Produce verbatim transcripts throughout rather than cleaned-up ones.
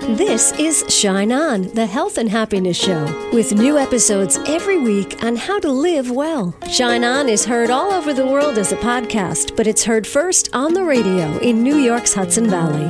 This is Shine On, the health and happiness show, with new episodes every week on how to live well. Shine On is heard all over the world as a podcast, but it's heard first on the radio in New York's Hudson Valley.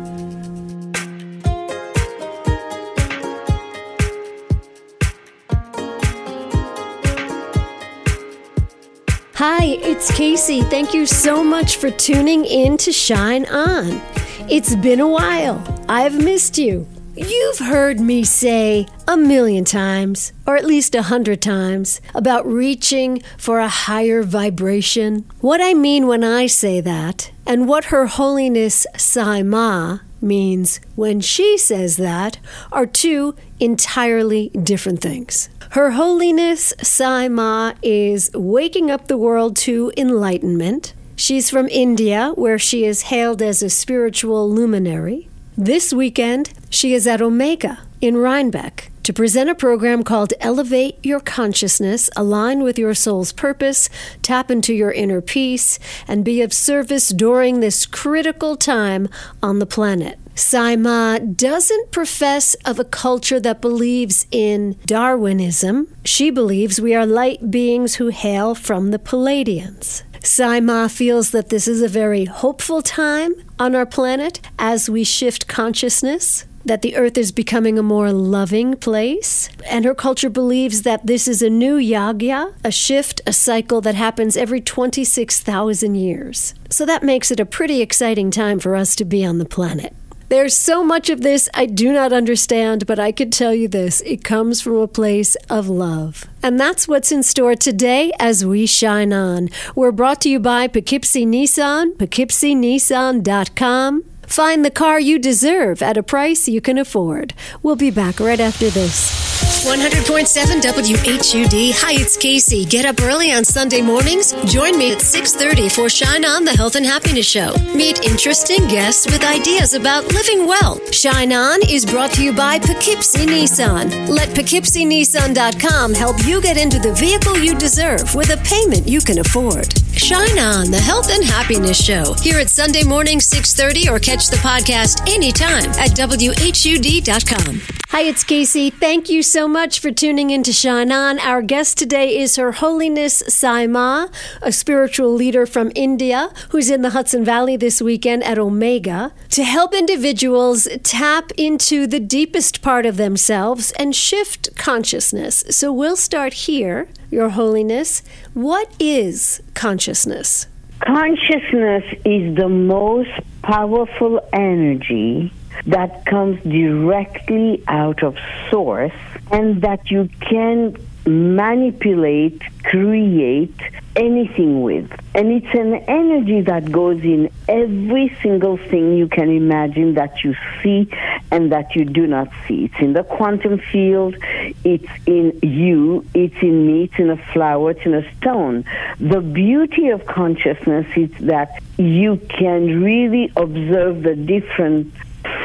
Hi, it's Casey. Thank you so much for tuning in to Shine On. It's been a while. I've missed you. You've heard me say a million times, or at least a hundred times, about reaching for a higher vibration. What I mean when I say that, and what Her Holiness Sai Ma means when she says that, are two entirely different things. Her Holiness Sai Ma is waking up the world to enlightenment. She's from India, where she is hailed as a spiritual luminary. This weekend, she is at Omega in Rhinebeck to present a program called Elevate Your Consciousness, Align with Your Soul's Purpose, Tap into Your Inner Peace, and be of service during this critical time on the planet. Sai Ma doesn't profess of a culture that believes in Darwinism. She believes we are light beings who hail from the Pleiadians. Sai Ma feels that this is a very hopeful time on our planet as we shift consciousness, that the earth is becoming a more loving place. And her culture believes that this is a new yagya, a shift, a cycle that happens every twenty-six thousand years. So that makes it a pretty exciting time for us to be on the planet. There's so much of this I do not understand, but I can tell you this, it comes from a place of love. And that's what's in store today as we shine on. We're brought to you by Poughkeepsie Nissan, poughkeepsie nissan dot com. Find the car you deserve at a price you can afford. We'll be back right after this. one hundred point seven W H U D. Hi, it's Casey. Get up early on Sunday mornings. Join me at six thirty for Shine On, the Health and Happiness Show. Meet interesting guests with ideas about living well. Shine On is brought to you by Poughkeepsie Nissan. Let poughkeepsie nissan dot com help you get into the vehicle you deserve with a payment you can afford. Shine On, the Health and Happiness Show. Here at Sunday morning, six thirty, or catch the podcast anytime at W H U D dot com. Hi, it's Casey. Thank you so much for tuning in to Shine On. Our guest today is Her Holiness Sai Ma, a spiritual leader from India who's in the Hudson Valley this weekend at Omega to help individuals tap into the deepest part of themselves and shift consciousness. So we'll start here. Your Holiness, what is consciousness? Consciousness is the most powerful energy that comes directly out of Source and that you can manipulate, create anything with. And it's an energy that goes in every single thing you can imagine that you see and that you do not see. It's in the quantum field, it's in you, it's in me, it's in a flower, it's in a stone. The beauty of consciousness is that you can really observe the different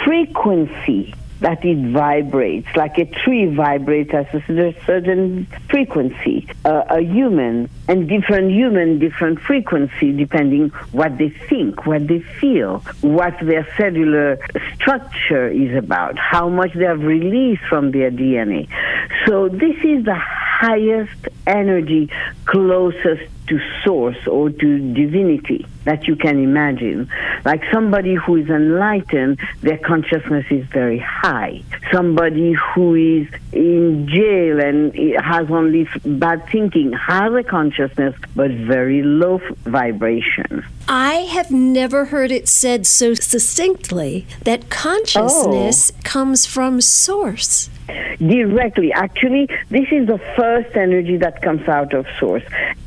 frequency that it vibrates, like a tree vibrates at a certain frequency, uh, a human, and different human, different frequency, depending what they think, what they feel, what their cellular structure is about, how much they have released from their D N A. So this is the highest energy closest to Source or to divinity that you can imagine. Like somebody who is enlightened, their consciousness is very high. Somebody who is in jail and has only bad thinking has a consciousness, but very low vibration. I have never heard it said so succinctly that consciousness oh. comes from Source. Directly. Actually, this is the first energy that comes out of Source.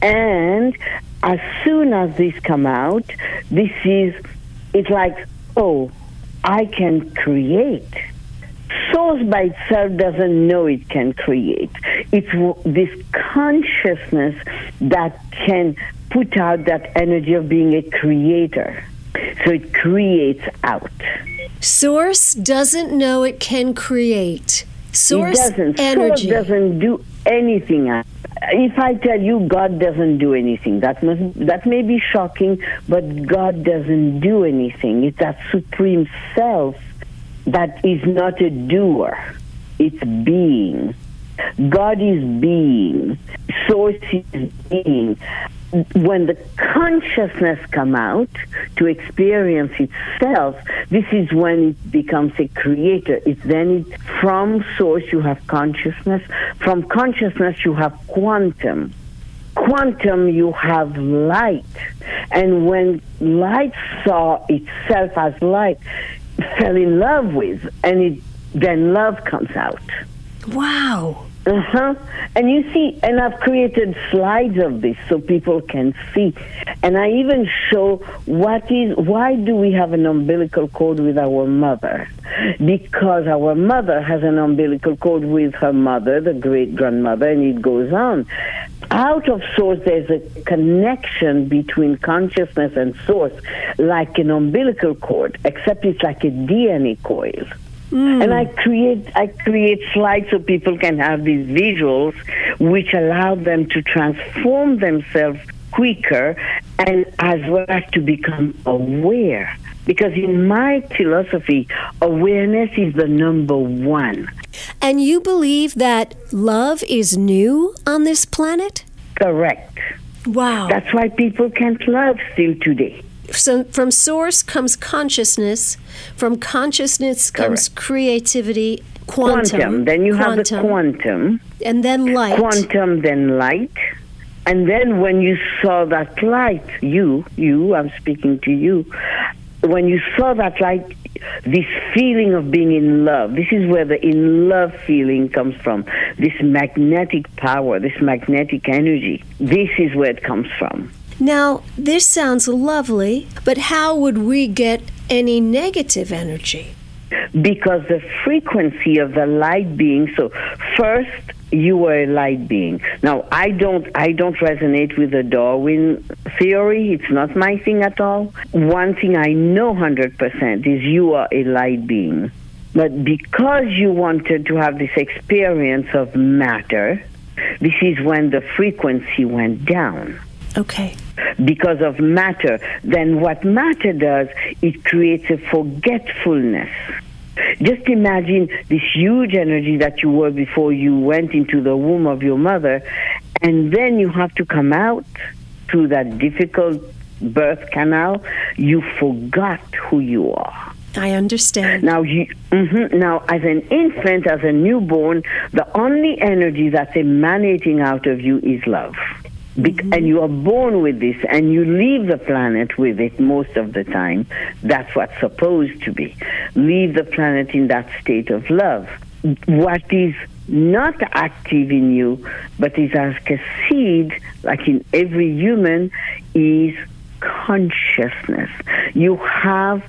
And as soon as this come out, this is, it's like, oh, I can create. Source by itself doesn't know it can create. It's this consciousness that can put out that energy of being a creator. So it creates out. Source doesn't know it can create. Source it doesn't. energy. Source doesn't do anything. If I tell you God doesn't do anything, that must that may be shocking, but God doesn't do anything. It's that supreme self that is not a doer. It's being. God is being. Source is being. When the consciousness come out to experience itself, this is when it becomes a creator. It's then it, from source you have consciousness. From consciousness you have quantum. Quantum you have light. And when light saw itself as light, fell in love with, and it, then love comes out. Wow. Uh-huh. And you see, and I've created slides of this so people can see. And I even show what is, why do we have an umbilical cord with our mother? Because our mother has an umbilical cord with her mother, the great-grandmother, and it goes on. Out of source, there's a connection between consciousness and source, like an umbilical cord, except it's like a D N A coil. Mm. And I create I create slides so people can have these visuals, which allow them to transform themselves quicker and as well as to become aware. Because in my philosophy, awareness is the number one. And you believe that love is new on this planet? Correct. Wow. That's why people can't love still today. So from source comes consciousness. From consciousness comes Correct. creativity, quantum. Quantum. Then you quantum, have the quantum. And then light. Quantum, then light. And then when you saw that light, you, you, I'm speaking to you, when you saw that light, this feeling of being in love, this is where the in love feeling comes from. This magnetic power, this magnetic energy, this is where it comes from. Now, this sounds lovely, but how would we get any negative energy? Because the frequency of the light being, so first you are a light being. Now, I don't I don't resonate with the Darwin theory. It's not my thing at all. One thing I know one hundred percent is you are a light being. But because you wanted to have this experience of matter, this is when the frequency went down. Okay. Because of matter, then what matter does, it creates a forgetfulness. Just imagine this huge energy that you were before you went into the womb of your mother, and then you have to come out through that difficult birth canal. You forgot who you are. I understand. Now, you, mm-hmm, now, as an infant, as a newborn, the only energy that's emanating out of you is love. Be- mm-hmm. And you are born with this, and you leave the planet with it most of the time. That's what's supposed to be. Leave the planet in that state of love. What is not active in you, but is like a seed, like in every human, is consciousness. You have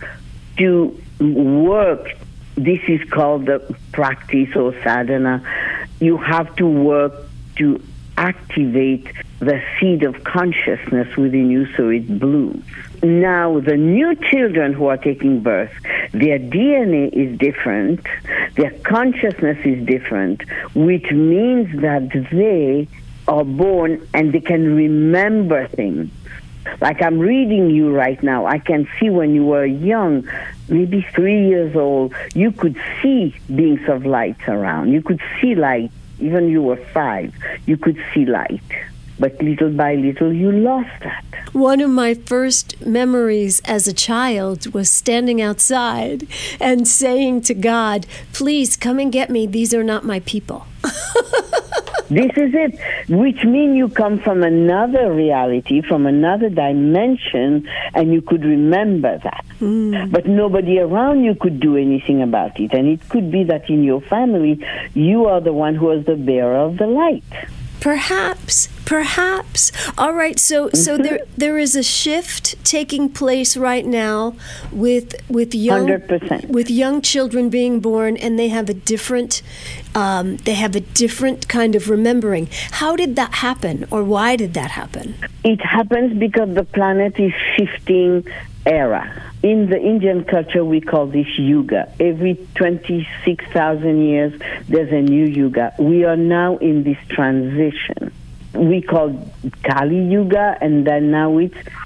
to work. This is called the practice or sadhana. You have to work to activate the seed of consciousness within you so it blooms. Now, the new children who are taking birth, their D N A is different, their consciousness is different, which means that they are born and they can remember things. Like I'm reading you right now, I can see when you were young, maybe three years old, you could see beings of light around. You could see light. Even you were five, you could see light. But little by little, you lost that. One of my first memories as a child was standing outside and saying to God, please come and get me. These are not my people. This is it, which means you come from another reality, from another dimension, and you could remember that. Mm. But nobody around you could do anything about it. And it could be that in your family, you are the one who was the bearer of the light. Perhaps, perhaps. All right, so so there there is a shift taking place right now with with young one hundred percent. With young children being born, and they have a different um, they have a different kind of remembering. How did that happen, or why did that happen? It happens because the planet is shifting era. In the Indian culture, we call this yuga. Every twenty-six thousand years, there's a new yuga. We are now in this transition. We call Kali Yuga, and then now it's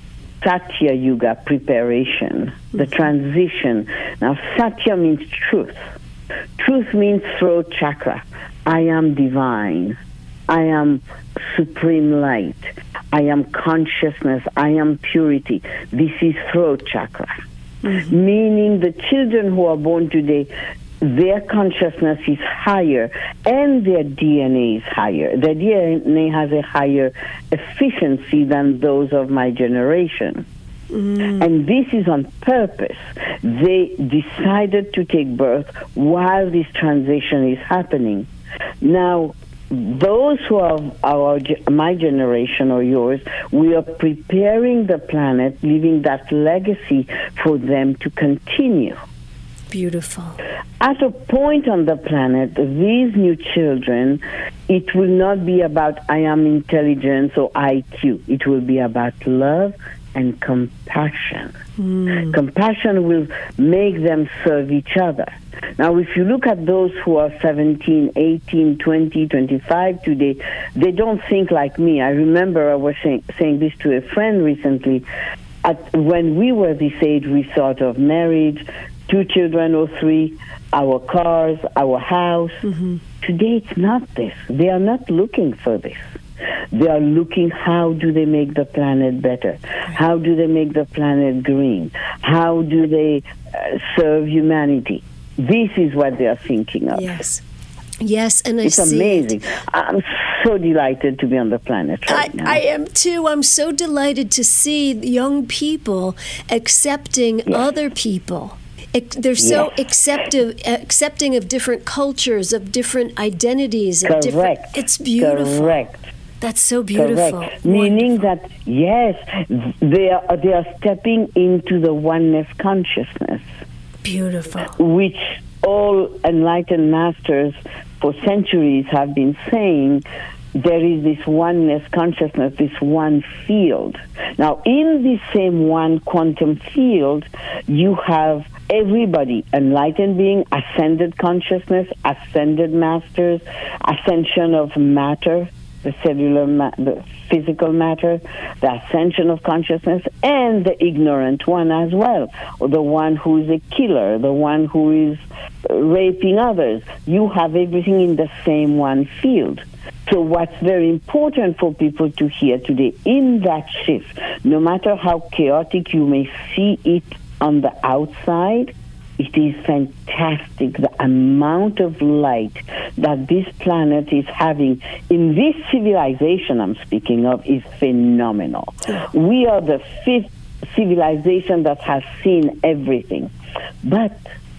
Satya Yuga, preparation, the transition. Now, Satya means truth. Truth means throat chakra. I am divine. I am supreme light. I am consciousness. I am purity. This is throat chakra. Mm-hmm. Meaning the children who are born today, their consciousness is higher and their D N A is higher. Their D N A has a higher efficiency than those of my generation. Mm. And this is on purpose. They decided to take birth while this transition is happening. Now, those who are our, my generation or yours, we are preparing the planet, leaving that legacy for them to continue. Beautiful. At a point on the planet, these new children, it will not be about I am intelligence or I Q. It will be about love and compassion. Mm. Compassion will make them serve each other. Now, if you look at those who are seventeen, eighteen, twenty, twenty-five today, they don't think like me. I remember I was saying, saying this to a friend recently. At, when we were this age, we thought of marriage, two children or three, our cars, our house. Mm-hmm. Today, it's not this. They are not looking for this. They are looking, how do they make the planet better? How do they make the planet green? How do they uh, serve humanity? This is what they are thinking of. Yes. Yes, and I it's see amazing. It. I'm so delighted to be on the planet right I, now. I am too. I'm so delighted to see young people accepting yes. other people. They're so yes. acceptive, accepting of different cultures, of different identities. Of Correct. Different, it's beautiful. Correct. That's so beautiful. Correct. Meaning that, yes, they are, they are stepping into the oneness consciousness. Beautiful. Which all enlightened masters for centuries have been saying, there is this oneness consciousness, this one field. Now, in this same one quantum field, you have everybody, enlightened being, ascended consciousness, ascended masters, ascension of matter, the cellular, ma- the physical matter, the ascension of consciousness, and the ignorant one as well, or the one who is a killer, the one who is raping others. You have everything in the same one field. So what's very important for people to hear today, in that shift, no matter how chaotic you may see it on the outside, it is fantastic, the amount of light that this planet is having in this civilization I'm speaking of is phenomenal. We are the fifth civilization that has seen everything. But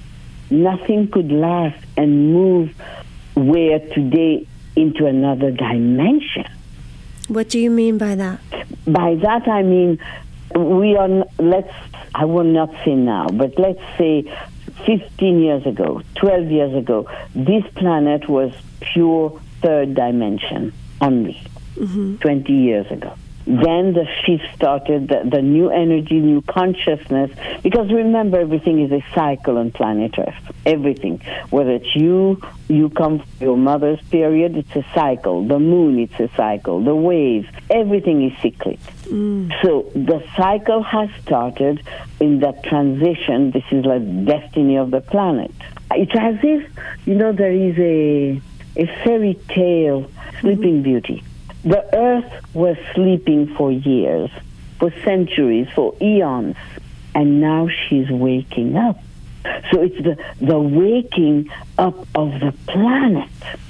nothing could last and move where today into another dimension. What do you mean by that? By that I mean, we are, let's, I will not say now, but let's say fifteen years ago, twelve years ago, this planet was pure third dimension only, mm-hmm. twenty years ago. Then the shift started, the, the new energy, new consciousness, because remember, everything is a cycle on planet Earth. Everything. Whether it's you, you come from your mother's period, it's a cycle. The moon, it's a cycle. The waves, everything is cyclic. Mm. So the cycle has started in that transition. This is like destiny of the planet. It's as if, you know, there is a, a fairy tale, Sleeping mm-hmm. Beauty. The earth was sleeping for years, for centuries, for eons, and now she's waking up. So it's the, the waking up of the planet.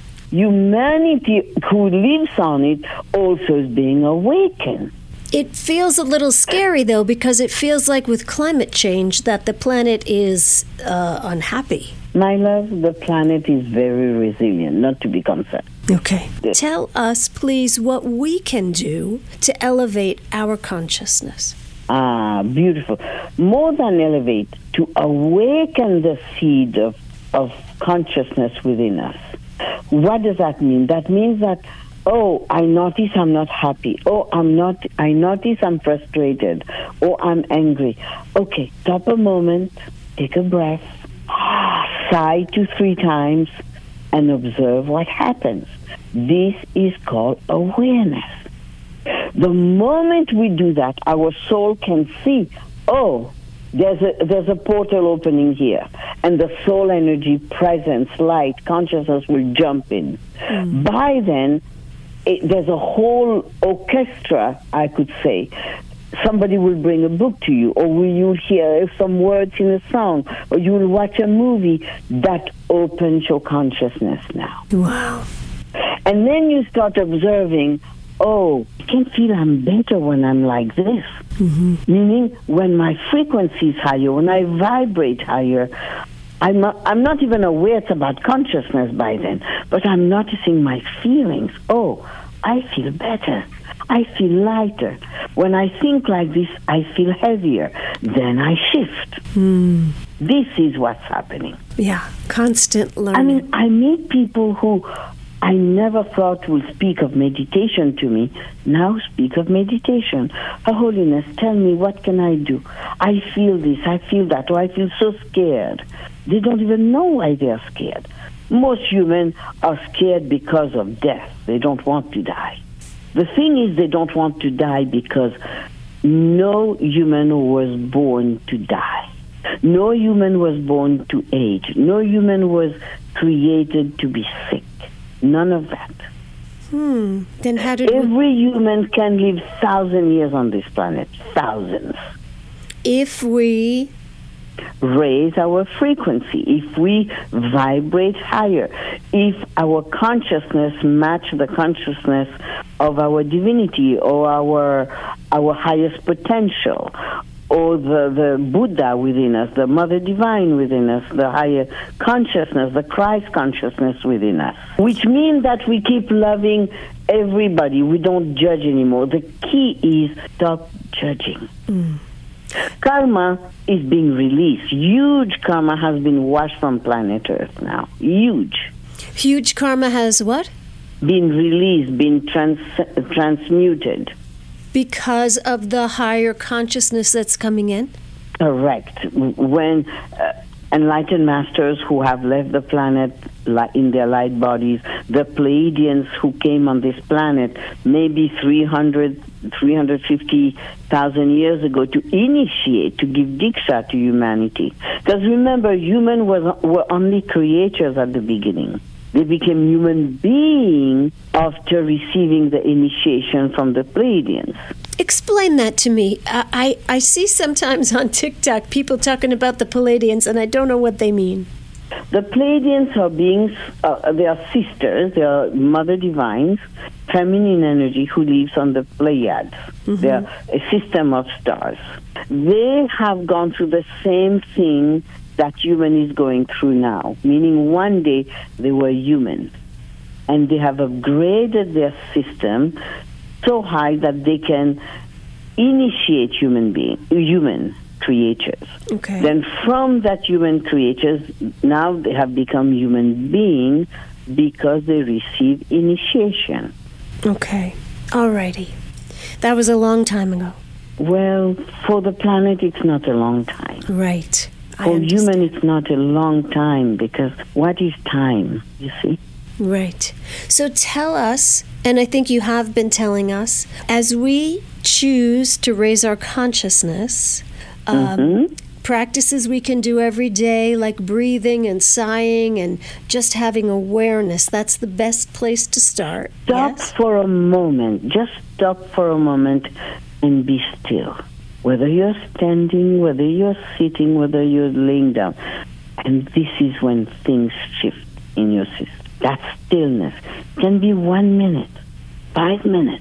Humanity who lives on it also is being awakened. It feels a little scary, though, because it feels like with climate change that the planet is uh, unhappy. My love, the planet is very resilient, not to be concerned. Okay. Tell us, please, what we can do to elevate our consciousness. Ah, beautiful. More than elevate, to awaken the seed of, of consciousness within us. What does that mean? That means that, oh, I notice I'm not happy. Oh, I'm not, I notice I'm frustrated. Oh, I'm angry. Okay, stop a moment, take a breath, sigh two, three times, and observe what happens. This is called awareness. The moment we do that, our soul can see, oh, there's a, there's a portal opening here. And the soul energy, presence, light, consciousness will jump in. Mm. By then, it, there's a whole orchestra, I could say. Somebody will bring a book to you, or will you hear some words in a song, or you will watch a movie that opens your consciousness now. Wow. And then you start observing, oh, I can feel I'm better when I'm like this. Mm-hmm. Meaning, when my frequency is higher, when I vibrate higher, I'm not, I'm not even aware it's about consciousness by then, but I'm noticing my feelings. Oh, I feel better. I feel lighter. When I think like this, I feel heavier. Then I shift. Mm. This is what's happening. Yeah, constant learning. I mean, I meet people who I never thought would speak of meditation to me, now speak of meditation. Her Holiness, tell me, what can I do? I feel this, I feel that, or I feel so scared. They don't even know why they're scared. Most humans are scared because of death. They don't want to die. The thing is, they don't want to die because no human was born to die. No human was born to age. No human was created to be sick. None of that. Hmm. Then how did Every we... human can live thousand years on this planet. Thousands. If we raise our frequency, if we vibrate higher, if our consciousness match the consciousness of our divinity or our our highest potential, or the, the Buddha within us, the Mother Divine within us, the higher consciousness, the Christ consciousness within us, which means that we keep loving everybody. We don't judge anymore. The key is stop judging. Mm. Karma is being released. Huge karma has been washed from planet Earth now. Huge. Huge karma has what? Been released, been trans- transmuted. Because of the higher consciousness that's coming in? Correct. When uh, enlightened masters who have left the planet li- in their light bodies, the Pleiadians who came on this planet maybe three hundred, three hundred fifty thousand years ago to initiate, to give diksha to humanity. Because remember, humans was, were only creatures at the beginning. They became human beings after receiving the initiation from the Pleiadians. Explain that to me. I, I, I see sometimes on TikTok people talking about the Pleiadians, and I don't know what they mean. The Pleiadians are beings, uh, they are sisters, they are mother divines, feminine energy who lives on the Pleiades. Mm-hmm. They are a system of stars. They have gone through the same thing that human is going through now, meaning one day they were human, and they have upgraded their system so high that they can initiate human being, human creatures. Okay. Then from that human creatures, now they have become human beings because they receive initiation. Okay. Alrighty. That was a long time ago. Well, for the planet, it's not a long time. Right. For human, it's not a long time, because what is time, you see? Right. So tell us, and I think you have been telling us, as we choose to raise our consciousness, um, mm-hmm. practices we can do every day, like breathing and sighing and just having awareness, that's the best place to start. Stop yes? for a moment. Just stop for a moment and be still. Whether you're standing, whether you're sitting, whether you're laying down. And this is when things shift in your system. That stillness can be one minute, five minutes,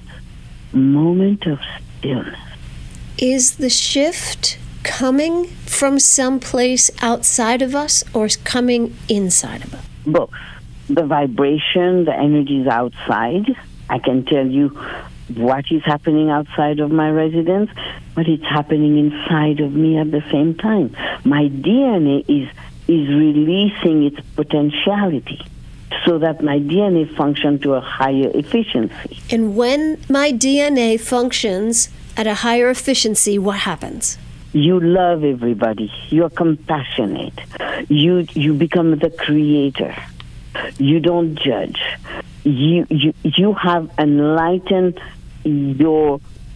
moment of stillness. Is the shift coming from someplace outside of us or coming inside of us? Both. The vibration, the energy is outside. I can tell you what is happening outside of my residence, but it's happening inside of me at the same time. My D N A is is releasing its potentiality so that my D N A functions to a higher efficiency. And when my D N A functions at a higher efficiency, what happens? You love everybody. You're compassionate. You you become the creator. You don't judge. You you you have enlightened your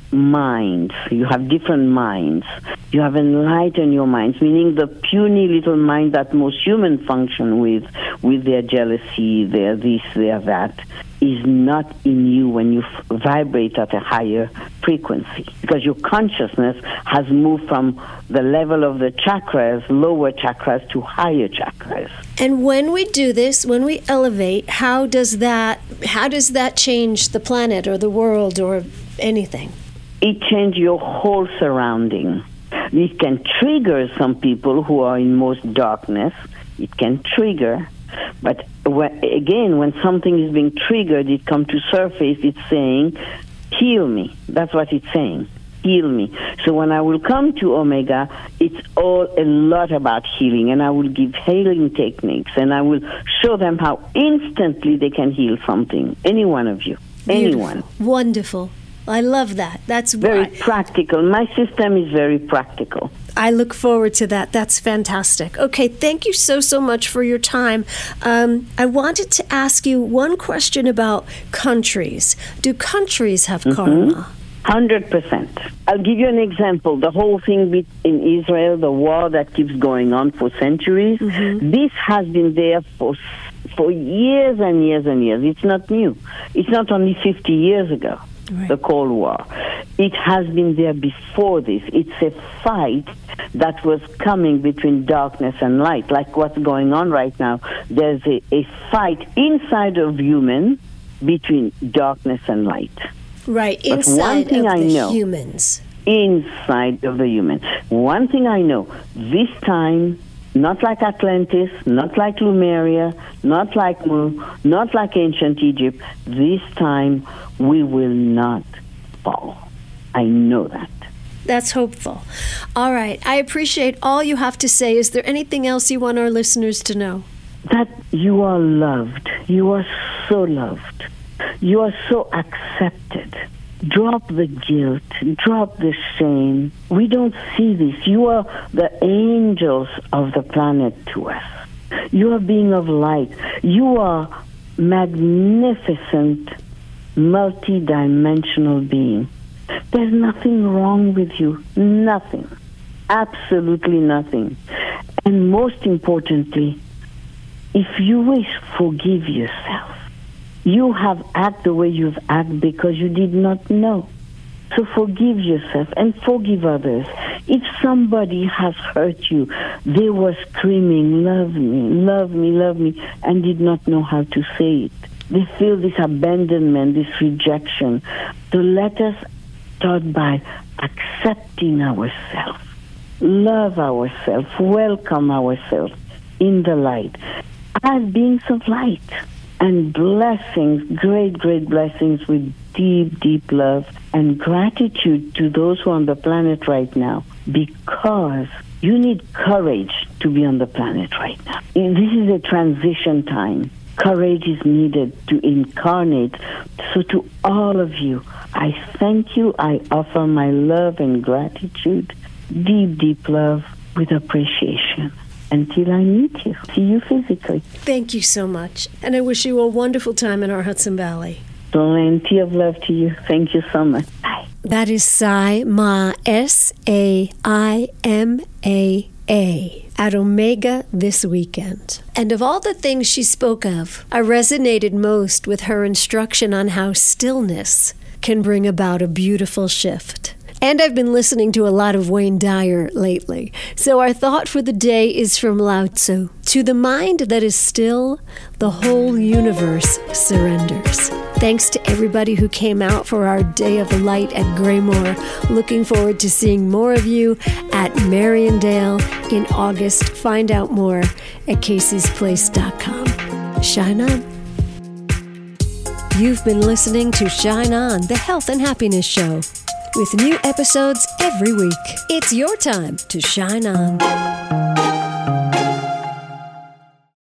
minds. You have different minds. You have enlightened your minds, meaning the puny little mind that most humans function with, with their jealousy, their this, their that, is not in you when you f- vibrate at a higher frequency. Because your consciousness has moved from the level of the chakras, lower chakras, to higher chakras. And when we do this, when we elevate, how does that how does that change the planet or the world or anything? It changes your whole surrounding. It can trigger some people who are in most darkness. It can trigger. But when, again, when something is being triggered, it comes to surface, it's saying, heal me. That's what it's saying. Heal me. So when I will come to Omega, it's all a lot about healing, and I will give healing techniques, and I will show them how instantly they can heal something. Any one of you. Beautiful. Anyone. Wonderful. I love that. That's very why. practical. My system is very practical. I look forward to that. That's fantastic. Okay, thank you so, so much for your time. Um, I wanted to ask you one question about countries. Do countries have Mm-hmm. karma? one hundred percent. I'll give you an example. The whole thing in Israel, the war that keeps going on for centuries, mm-hmm. this has been there for for years and years and years. It's not new. It's not only fifty years ago. Right. The Cold War. It has been there before this. It's a fight that was coming between darkness and light, like what's going on right now. There's a, a fight inside of human between darkness and light. Right, but inside one thing of I the know, humans. Inside of the human. One thing I know, this time, not like Atlantis, not like Lemuria, not like Mu, not like ancient Egypt, this time we will not fall. I know that. That's hopeful. All right. I appreciate all you have to say. Is there anything else you want our listeners to know? That you are loved. You are so loved. You are so accepted. Drop the guilt. Drop the shame. We don't see this. You are the angels of the planet to us. You are being of light. You are magnificent, multi-dimensional being. There's nothing wrong with you. Nothing. Absolutely nothing. And most importantly, if you wish, forgive yourself. You have acted the way you've acted because you did not know. So forgive yourself and forgive others. If somebody has hurt you, they were screaming, love me, love me, love me, and did not know how to say it. They feel this abandonment, this rejection. So let us start by accepting ourselves, love ourselves, welcome ourselves in the light as beings of light, and blessings, great, great blessings with deep, deep love and gratitude to those who are on the planet right now, because you need courage to be on the planet right now. This is a transition time. Courage is needed to incarnate. So to all of you, I thank you. I offer my love and gratitude, deep, deep love with appreciation. Until I meet you, see you physically. Thank you so much. And I wish you a wonderful time in our Hudson Valley. Plenty of love to you. Thank you so much. Bye. That is Sai Ma, S A I M A A, at Omega this weekend. And of all the things she spoke of, I resonated most with her instruction on how stillness can bring about a beautiful shift. And I've been listening to a lot of Wayne Dyer lately. So our thought for the day is from Lao Tzu. To the mind that is still, the whole universe surrenders. Thanks to everybody who came out for our Day of Light at Graymore. Looking forward to seeing more of you at Mariondale in August. Find out more at Casey's Place dot com. Shine on. You've been listening to Shine On, the Health and Happiness Show, with new episodes every week. It's your time to shine on.